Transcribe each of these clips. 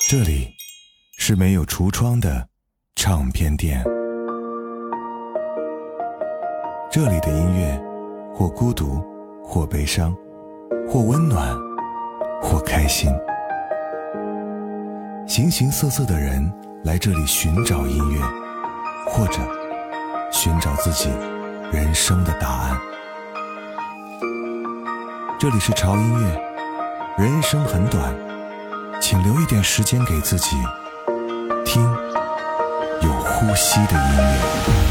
这里是没有橱窗的唱片店，这里的音乐或孤独，或悲伤，或温暖，或开心。形形色色的人来这里寻找音乐，或者寻找自己人生的答案。这里是潮音乐，人生很短，请留一点时间给自己，听有呼吸的音乐。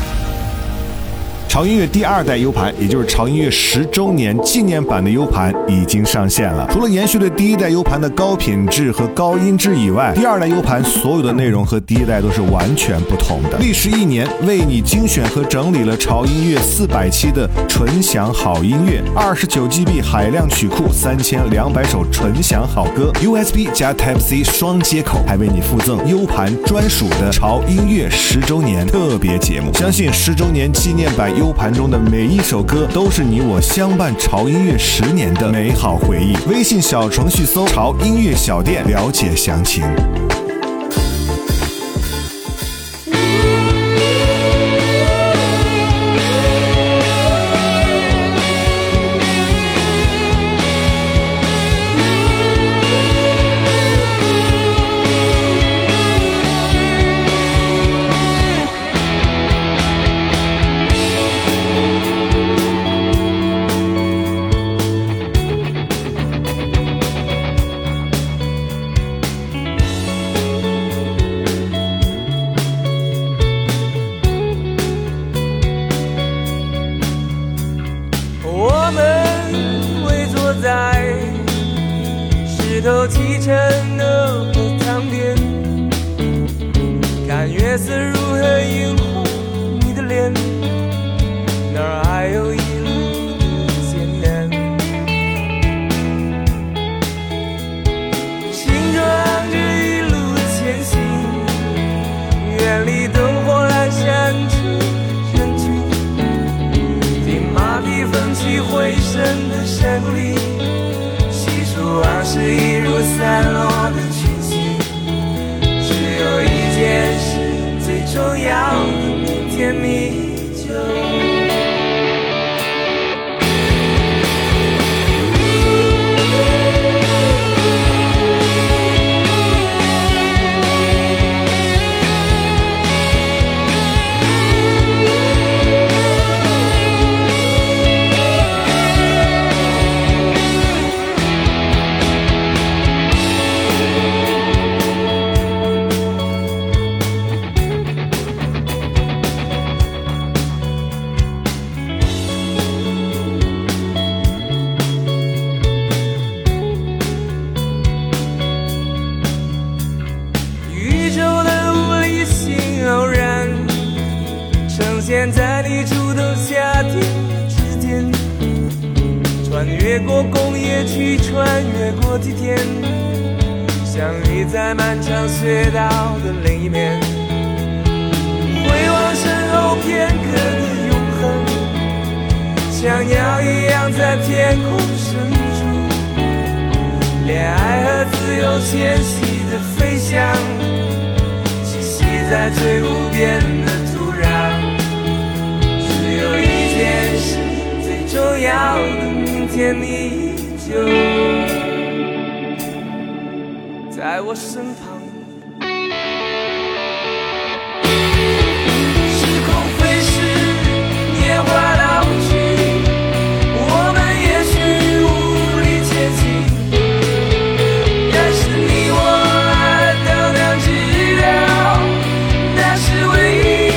潮音乐第二代 U 盘，也就是潮音乐10周年纪念版的 U 盘已经上线了。除了延续了第一代 U 盘的高品质和高音质以外，第二代 U 盘所有的内容和第一代都是完全不同的。历时1年，为你精选和整理了潮音乐400期的纯享好音乐，29GB 海量曲库，3200首纯享好歌 ，USB 加 Type C 双接口，还为你附赠 U 盘专属的潮音乐10周年特别节目。相信10周年纪念版U 盘中的每一首歌都是你我相伴潮音乐10年的美好回忆。微信小程序搜潮音乐小店了解详情。 石头砌成的荷塘边，看月色如何映红你的脸，那儿还有一路的艰难，心装着一路前行，远离灯火阑珊处人群，听马蹄风起回声的山谷里，往事一如散落的群星，只有一件事最重要的，明天你就现在你锄头夏天之间，穿越过工业区，穿越过梯田，相遇在漫长隧道的另一面，回望身后片刻的永恒，像鸟一样在天空深处，恋爱和自由迁徙的飞翔，栖息在最无边的土壤，有一件事最重要的，明天你就在我身旁。时空飞逝，年华老去，我们也许无力前行，但是你我爱都能知道，那是唯一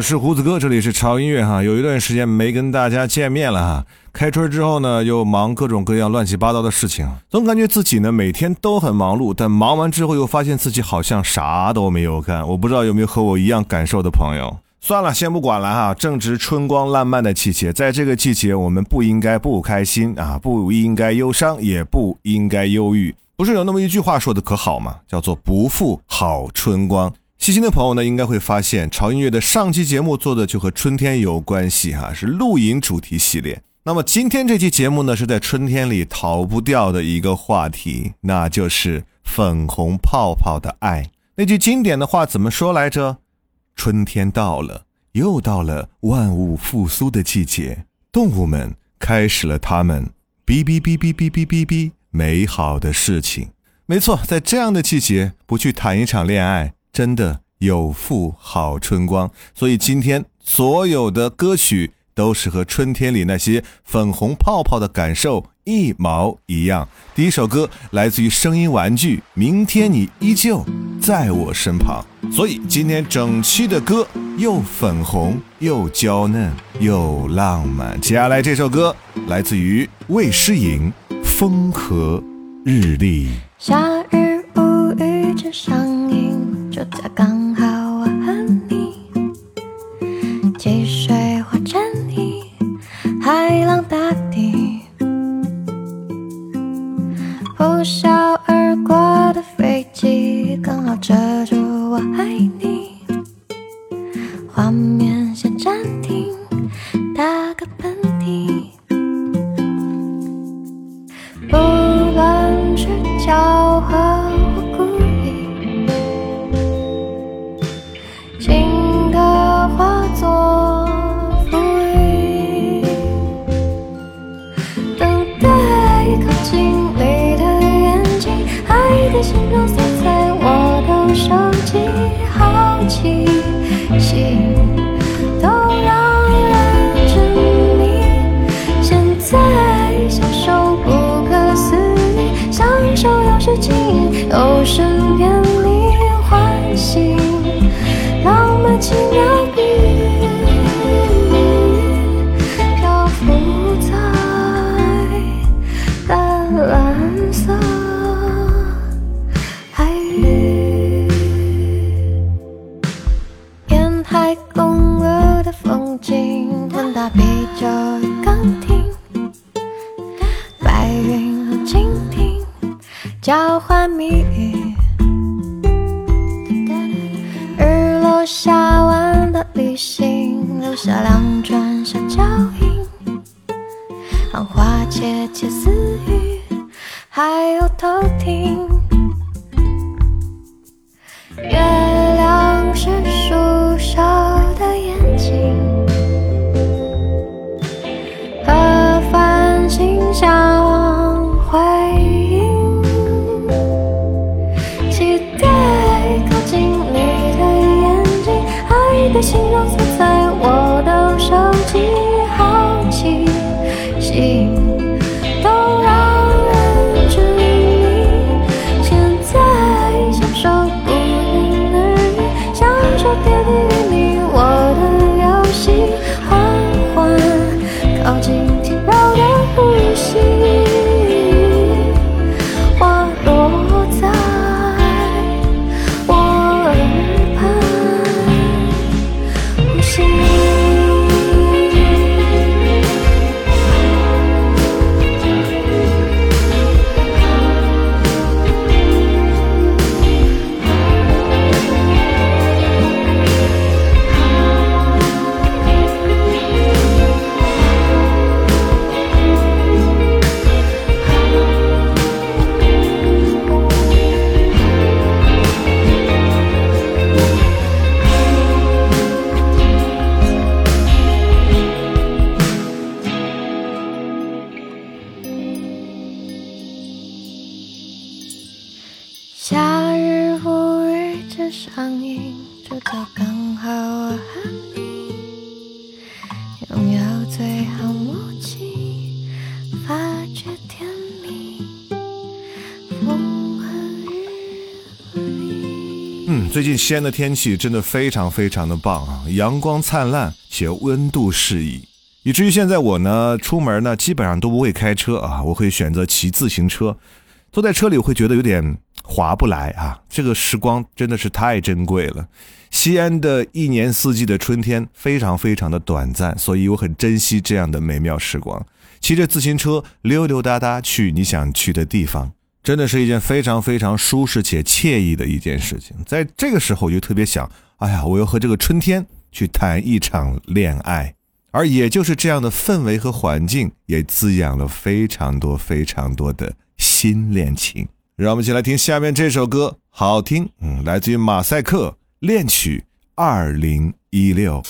是胡子哥，这里是潮音乐哈。有一段时间没跟大家见面了哈。开春之后呢，又忙各种各样乱七八糟的事情，总感觉自己呢每天都很忙碌，但忙完之后又发现自己好像啥都没有干。我不知道有没有和我一样感受的朋友。算了，先不管了哈。正值春光烂漫的季节，在这个季节我们不应该不开心啊，不应该忧伤，也不应该忧郁。不是有那么一句话说的可好吗？叫做不负好春光。细心的朋友呢，应该会发现潮音乐的上期节目做的就和春天有关系哈，是露营主题系列。那么今天这期节目呢，是在春天里逃不掉的一个话题，那就是粉红泡泡的爱。那句经典的话怎么说来着？春天到了，又到了万物复苏的季节，动物们开始了他们哔哔哔哔哔哔哔哔美好的事情。没错，在这样的季节，不去谈一场恋爱，真的有负好春光。所以今天所有的歌曲都是和春天里那些粉红泡泡的感受一毛一样。第一首歌来自于声音玩具，明天你依旧在我身旁。所以今天整期的歌又粉红又娇嫩又浪漫。接下来这首歌来自于魏诗莹，风和日丽。 夏日无语正上映，就在刚好我和你，积水或正义，海浪大地，呼啸而过的飞机刚好遮住我爱你，画面先暂停，打个喷嚏，不论是巧合或故意，情歌化作浮云，等待靠近你的眼睛，爱的形状写在我的手机，好奇心都让人沉迷，现在享受不可思议，享受有时轻有声眼里唤醒浪漫奇妙比喻，漂浮在淡蓝色海域，沿海公路的风景，很大啤酒与钢琴，白云和蜻蜓交换谜语，日落下完的旅行，留下两串小脚印，繁花窃窃私语，还有偷听，月亮是树梢的眼睛，和繁星相辉映，期待靠近你的眼睛，爱的形状写在我的手机，好奇心都让人痴迷，现在享受不言而喻，享受天地与你我的游戏，缓缓靠近轻柔的呼吸，花落在我耳畔，呼吸。夏日忽日正上映，就在刚好我和你拥有最好默契，发觉甜蜜，风和日丽。 最近西安的天气真的非常非常的棒啊，阳光灿烂且温度适宜，以至于现在我呢出门呢基本上都不会开车啊，我会选择骑自行车。坐在车里我会觉得有点划不来啊，这个时光真的是太珍贵了。西安的一年四季的春天非常非常的短暂，所以我很珍惜这样的美妙时光。骑着自行车溜溜达达去你想去的地方，真的是一件非常非常舒适且惬意的一件事情。在这个时候我就特别想，哎呀，我要和这个春天去谈一场恋爱。而也就是这样的氛围和环境，也滋养了非常多非常多的新恋情。让我们一起来听下面这首歌，好听，来自于马赛克恋曲2016。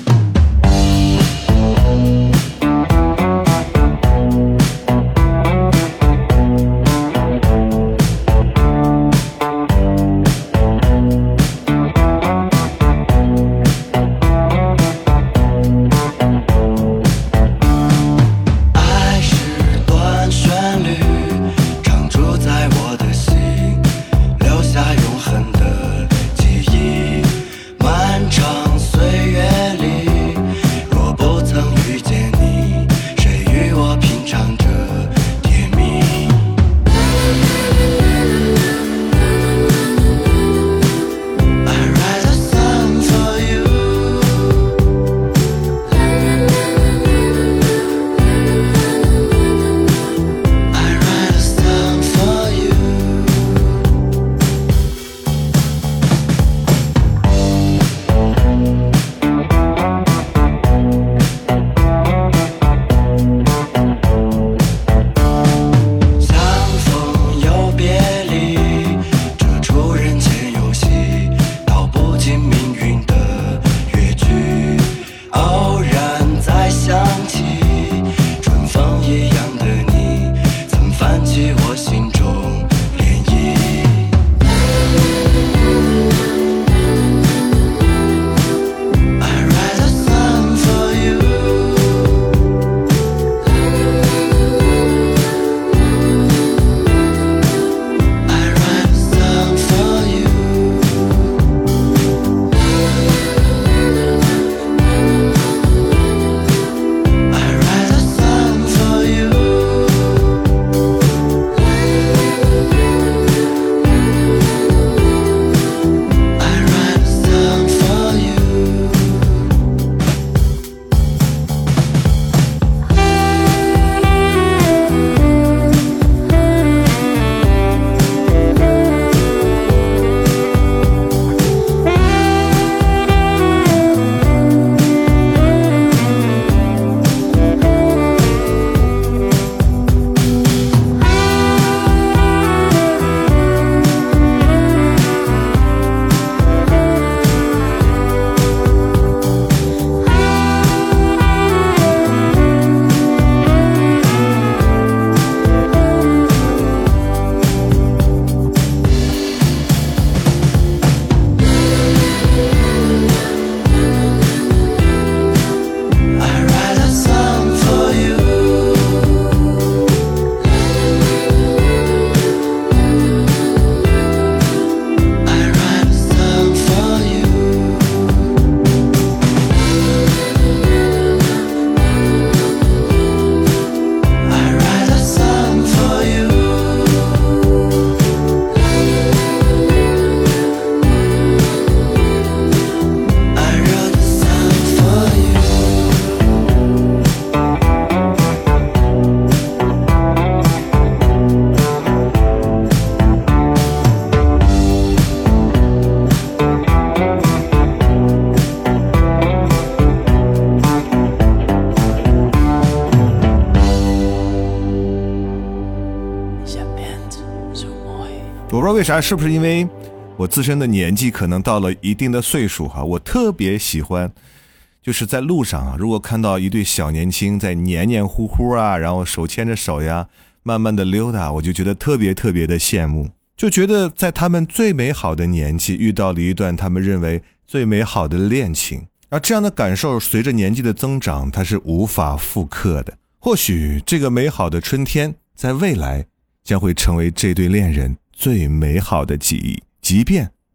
我不知道为啥，是不是因为我自身的年纪可能到了一定的岁数哈，我特别喜欢就是在路上啊，如果看到一对小年轻在黏黏糊糊啊，然后手牵着手呀，慢慢的溜达，我就觉得特别特别的羡慕，就觉得在他们最美好的年纪遇到了一段他们认为最美好的恋情，而这样的感受随着年纪的增长，它是无法复刻的。或许这个美好的春天在未来将会成为这对恋人最美好的记忆，即便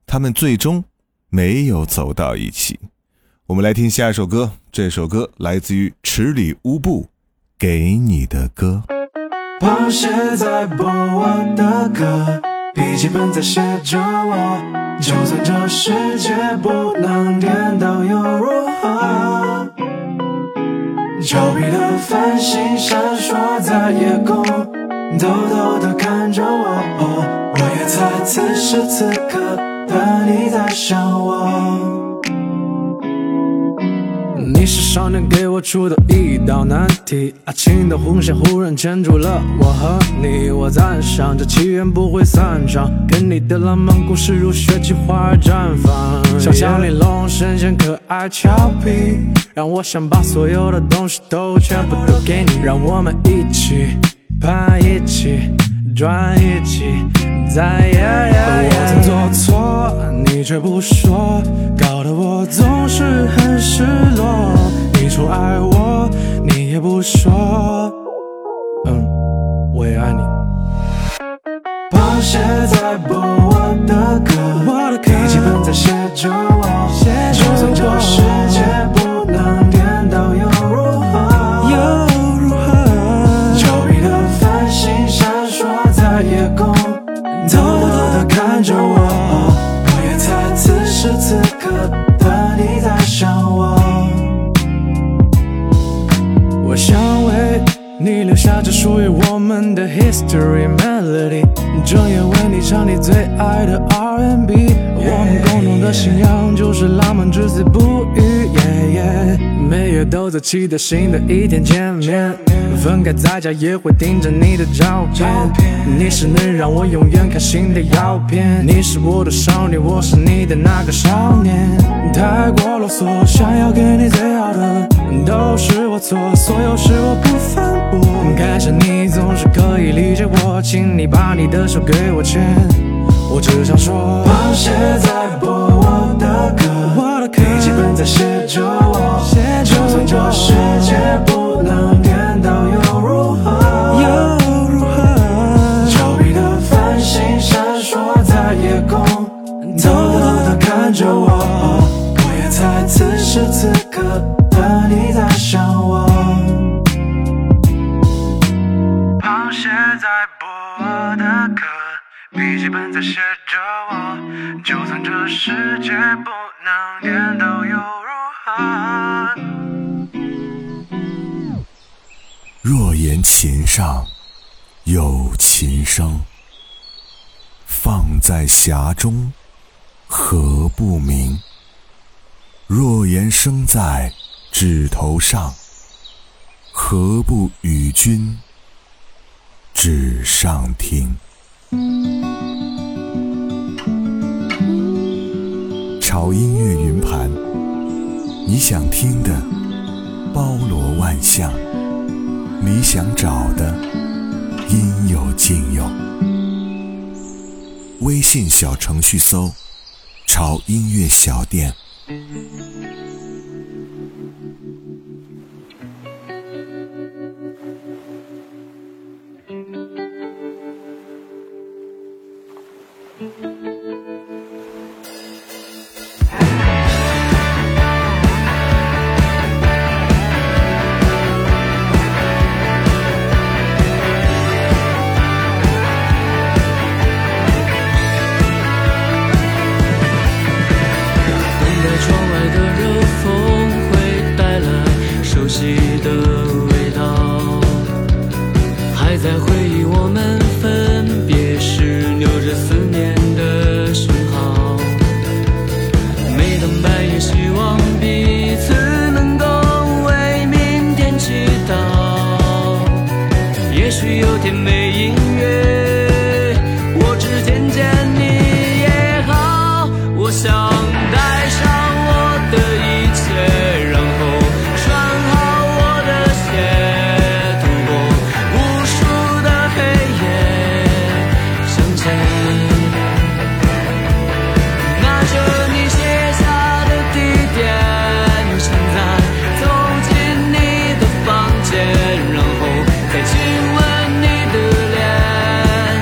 他们最终没有走到一起。我们来听下一首歌，这首歌来自于池里乌布，给你的歌。 螃蟹在播我的歌，笔记本在写着我，就算这世界不能颠倒又如何？俏皮的繁星闪烁在夜空，偷偷地看着我，我也猜此时此刻的你在想我。你是少年给我出的一道难题，爱情的红线忽然牵住了我和你，我在想这祈愿不会散场，跟你的浪漫故事如雪季花儿绽放，想象玲珑神仙可爱俏皮，让我想把所有的东西都全部都给你，让我们一起爬一起转一起再我曾做错你却不说，搞得我总是很失落，你说爱我你也不说，我也爱你。螃蟹在播我的歌，笔记本在写着我，就算这世界不能颠倒又如何？俏皮的繁星闪烁在夜空，偷偷地看着我也猜此时此刻的你在想我。我想为你留下这属于我们的 history melody， 整夜为你唱你最爱的 R&B， 我们共同的信仰就是浪漫至死不渝，每月都在期待新的一天见面，分开在家也会盯着你的照片，你是能让我永远开心的药片，你是我的少女，我是你的那个少年，太过啰嗦，想要给你最好的都是我错，所有事我不反驳，看着你总是可以理解我，请你把你的手给我牵，我只想说螃蟹在播我的歌，笔记本在写着我，就算这世界不能颠倒又如何？俏皮的繁星闪烁在夜空，偷偷地看着我也猜此时此刻的你在想我。螃蟹在播我的歌，笔记本在写着我，就算这世界不能颠倒又如何？ 若言琴上有琴声，放在匣中何不鸣？若言声在指头上，何不与君指上听？潮音乐云盘，你想听的包罗万象，你想找的应有尽有。微信小程序搜潮音乐小店。 然后再亲吻你的脸。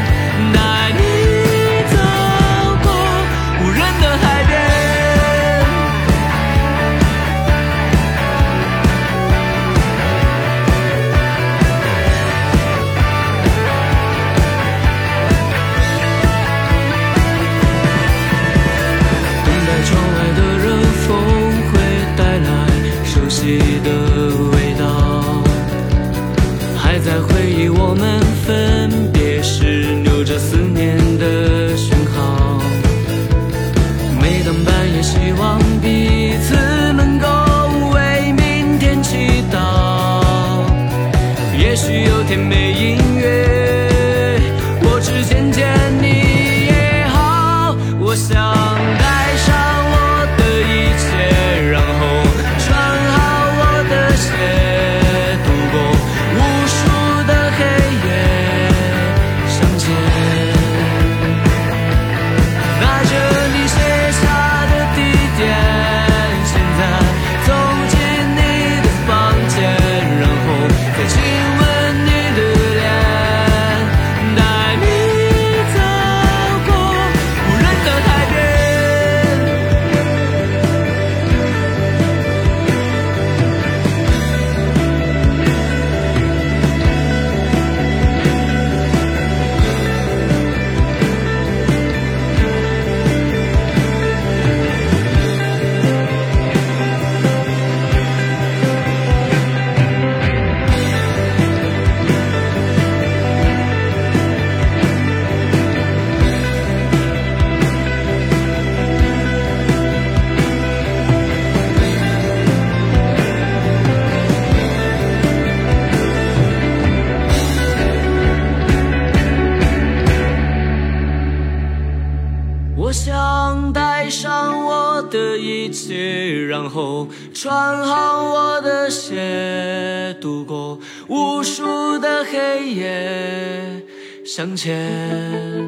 的一切，然后穿好我的鞋，度过无数的黑夜，向前。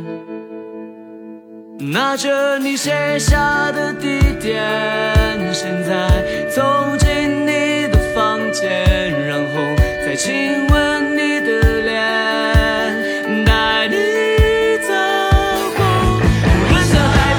拿着你写下的地点，现在走进你的房间，然后再亲吻你的脸，带你走过无论的海边。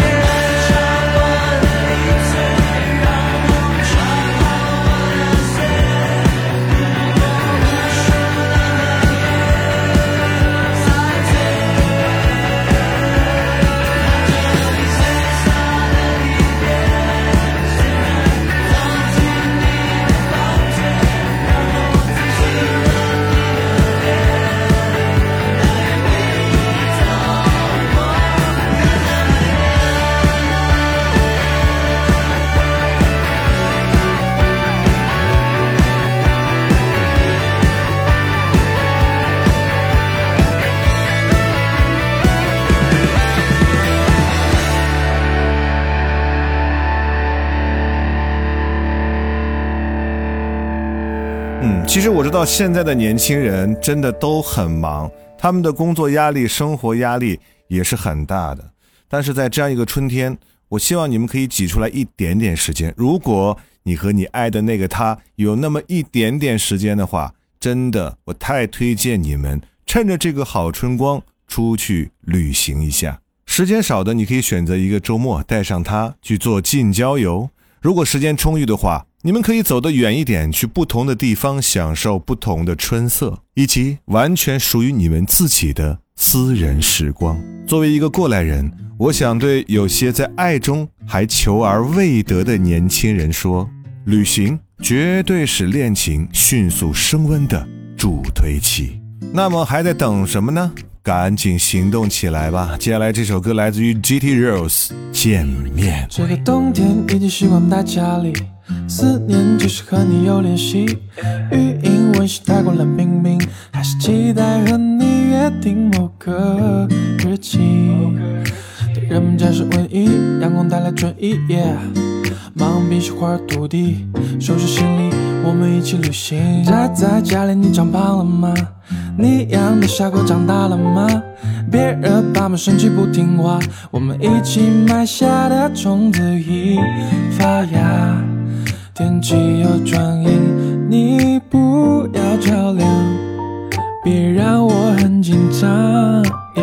其实我知道现在的年轻人真的都很忙，他们的工作压力、生活压力也是很大的。但是在这样一个春天，我希望你们可以挤出来一点点时间。如果你和你爱的那个他有那么一点点时间的话，真的，我太推荐你们趁着这个好春光出去旅行一下。时间少的，你可以选择一个周末带上他去做近郊游。如果时间充裕的话，你们可以走得远一点，去不同的地方享受不同的春色，以及完全属于你们自己的私人时光。作为一个过来人，我想对有些在爱中还求而未得的年轻人说，旅行绝对是恋情迅速升温的助推器。那么还在等什么呢？赶紧行动起来吧。接下来这首歌来自于 GT Rose， 见面。 这个冬天已经习惯待家里，思念就是和你有联系，语音温习太过冷冰冰，还是期待和你约定某个日期。对人们展示文艺，阳光带来春意， yeah， 忙比雪花土地，收拾行李，我们一起旅行。宅在家里，你长胖了吗？你养的小狗长大了吗？别惹爸妈生气不听话，我们一起埋下的种子已发芽。天气有转阴，你不要着凉，别让我很紧张，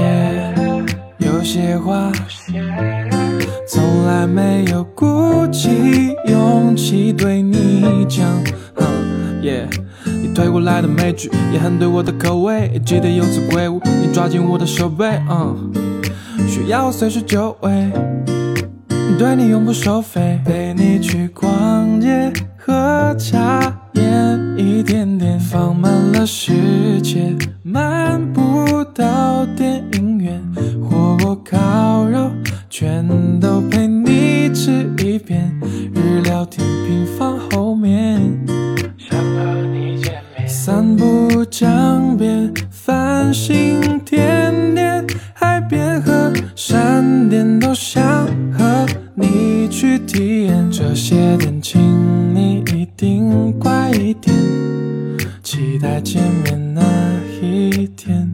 yeah， 有些话从来没有鼓起勇气对你讲， yeah， 你推过来的美剧也很对我的口味，记得有次鬼舞你抓紧我的手背，需要随时就位，对你永不收费，陪你去逛街喝茶，烟一点点放慢了世界，漫步到电影院，火锅烤肉全都陪你吃一遍，日料甜品放后面，想和你见面，散步江边繁星点点，海边和山巅都想和你去体验，这些点请你一定快一点，期待见面那一天。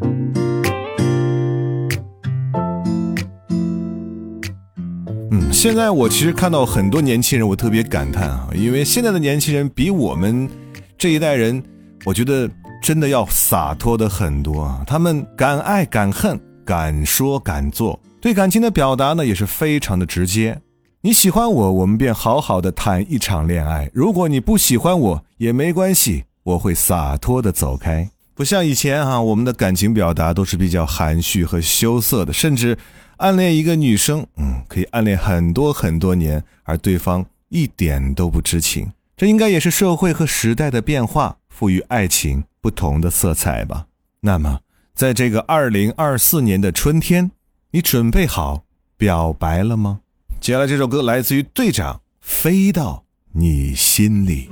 现在我其实看到很多年轻人，我特别感叹啊，因为现在的年轻人比我们这一代人，我觉得真的要洒脱的很多啊。他们敢爱敢恨，敢说敢做，对感情的表达呢也是非常的直接。你喜欢我，我们便好好的谈一场恋爱，如果你不喜欢我也没关系，我会洒脱的走开。不像以前啊，我们的感情表达都是比较含蓄和羞涩的，甚至暗恋一个女生，可以暗恋很多很多年，而对方一点都不知情。这应该也是社会和时代的变化赋予爱情不同的色彩吧。那么在这个2024年的春天，你准备好表白了吗？接下来这首歌来自于队长，飞到你心里。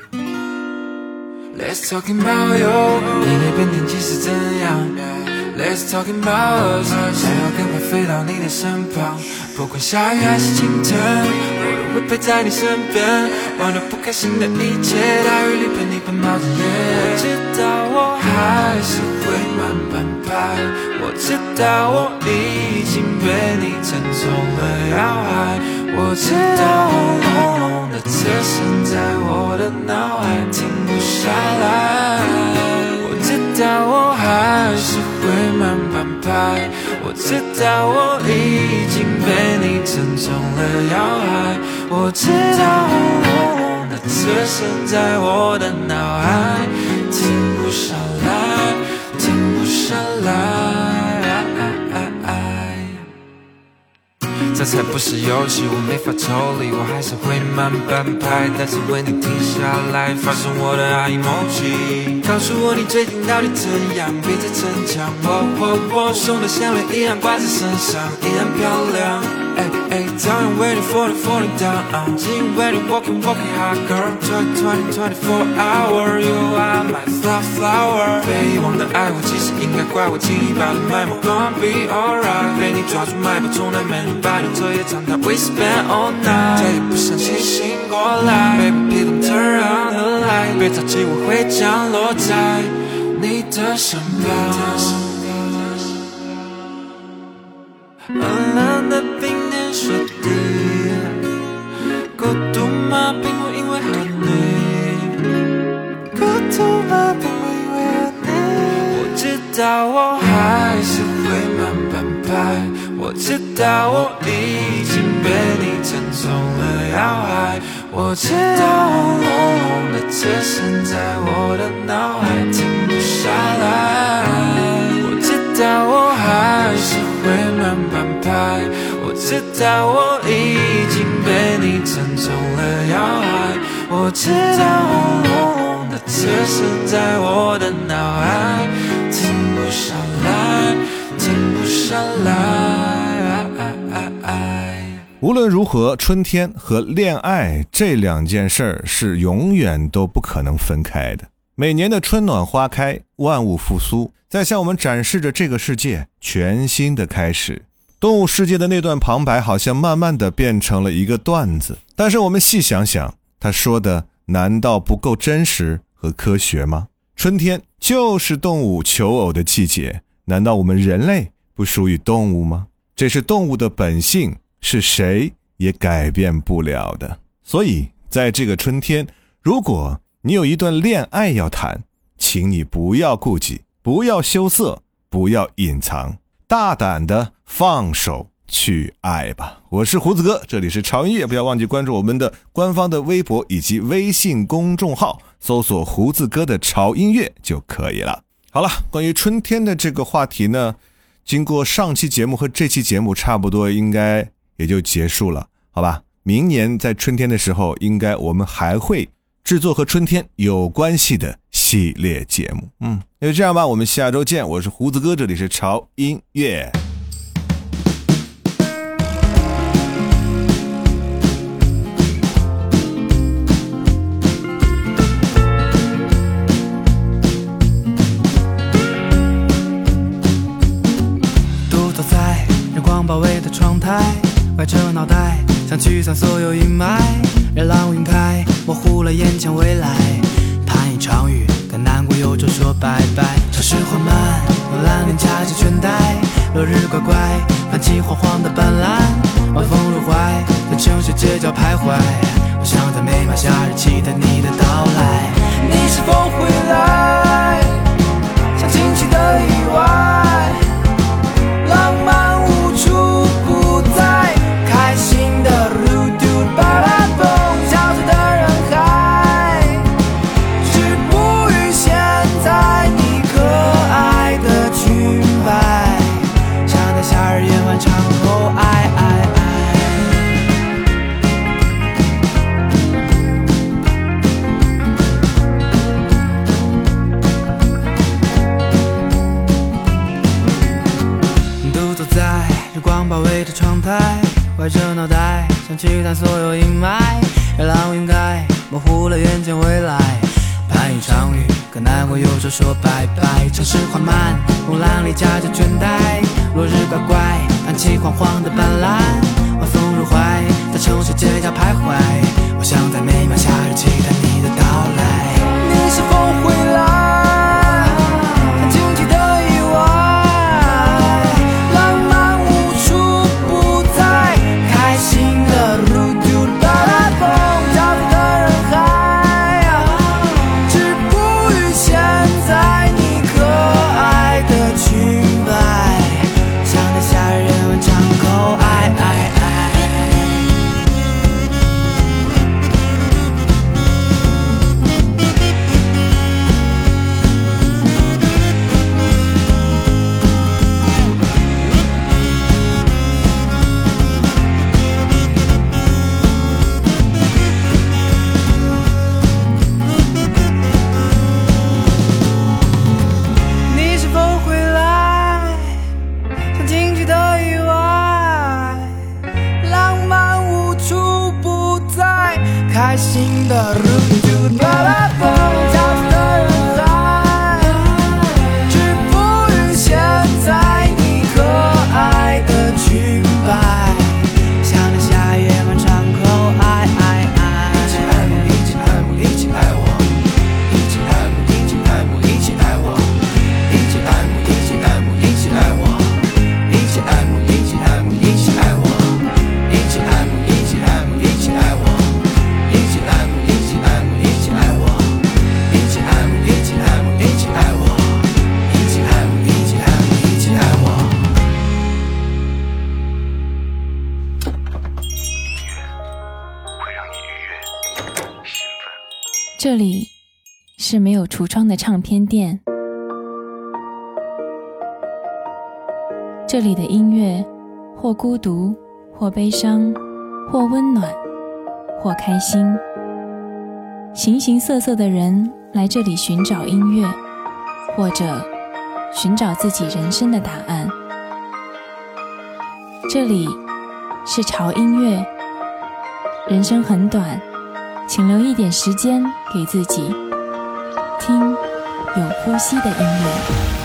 Let's talk about you， 你那边天气是怎样？ Let's Everybody's talking about us， 想要赶快飞到你的身旁，不管下雨还是晴天，我都会陪在你身边。忘掉不开心的一切，大雨里陪你奔跑着夜。我知道我还是会慢半拍，我知道我已经被你沉重了要害，我知道轰隆的车声在我的脑海停不下来。我知道我还是会慢半拍，我知道我已经被你沉重了要害，我知道轰隆的车声在我的脑海停不下来，停不下来。这才不是游戏，我没法抽离，我还是会慢半拍，但是为你停下来，发送我的爱 emoji， 告诉我你最近到底怎样，别再逞强。我送的项链依然挂在身上，依然漂亮。Tell me waiting for the falling down, Jim waiting, walking hard, girl. 24 hour, you are my flower. 被遗忘的爱，我其实应该怪我轻易把你埋没 ，Gonna be alright。被你抓住脉搏，从来没人把你彻夜长谈 ，We spend all night。再也不想清醒过来 ，Baby don't turn on the light， 别着急，我会降落在你的身旁。冷冷的冰天雪地，孤独吗？并不因为和你，孤独吗？并不因为和你。我知道我还是会慢半拍，我知道我已经被你沉重了要害，我知道轰隆的车声在我的脑海停不下来，我知道我还是会慢半拍，我知道我已经被你沉重了要害，我知道轰隆的车声在我的脑海停不下来，停不下来。 无论如何，春天和恋爱这两件事儿是永远都不可能分开的。每年的春暖花开，万物复苏，在向我们展示着这个世界全新的开始。动物世界的那段旁白好像慢慢的变成了一个段子，但是我们细想想，他说的难道不够真实和科学吗？春天就是动物求偶的季节，难道我们人类不属于动物吗？这是动物的本性，是谁也改变不了的。所以在这个春天，如果你有一段恋爱要谈，请你不要顾忌，不要羞涩，不要隐藏，大胆的放手去爱吧。我是胡子哥，这里是潮音乐，不要忘记关注我们的官方的微博以及微信公众号，搜索胡子哥的潮音乐就可以了。好了，关于春天的这个话题呢，经过上期节目和这期节目差不多应该也就结束了，好吧？明年在春天的时候，应该我们还会制作和春天有关系的系列节目。那就这样吧，我们下周见。我是胡子哥，这里是潮音乐。 独坐在日光包围的窗台，歪着脑袋想驱散所有阴霾，热浪晕开，模糊了眼前未来，盼一场雨，跟难过忧愁说拜拜。城市缓慢，有蓝脸夹着倦怠，落日乖乖泛起黄黄的斑斓，晚风入怀，在城市街角徘徊，我想在每晚夏日期待你的到来。你是否会来，像惊奇的意外，浪漫无处不在，开心的嘟嘟巴拉蹦，跳着的人海，止步于现在你可爱的裙摆，像在夏日夜晚长后爱爱爱。独坐在日光包围的窗台，歪着脑袋想驱散所有阴霾，热浪晕开，模糊了眼前未来，盼一场雨，可难过有时说拜拜。城市缓慢，风浪里夹着倦怠，落日乖乖泛起黄黄的斑斓，晚风入怀，在城市街角徘徊，我想在每秒夏日期待你的到来。你是否会来，很惊奇的意外，浪漫无处不在，开心的路途巴拉风，交织的人海，止步于现在你可爱的裙摆，像在夏日人们张口爱爱爱。你是否会来，像惊奇的意外，浪漫无处不在，开心的路途巴拉风，交织的人海，止步于现在你可爱的裙摆，像在夏夜漫长口爱爱爱。一起爱慕，一起爱慕，一起爱我，一起爱慕，一起爱慕，一起爱我，一起爱慕，一起爱慕，一起爱我，一起爱慕，一起爱慕，一起爱我，一起爱慕，一起爱慕，一起爱我，一起爱慕，一起爱慕，一起爱我，一起爱慕，一起爱慕，一起爱我，一起爱慕，一起爱慕，一起爱我。 这里是没有橱窗的唱片店，这里的音乐或孤独，或悲伤，或温暖，或开心。形形色色的人来这里寻找音乐，或者寻找自己人生的答案。这里是潮音乐，人生很短，请留一点时间给自己，听有呼吸的音乐。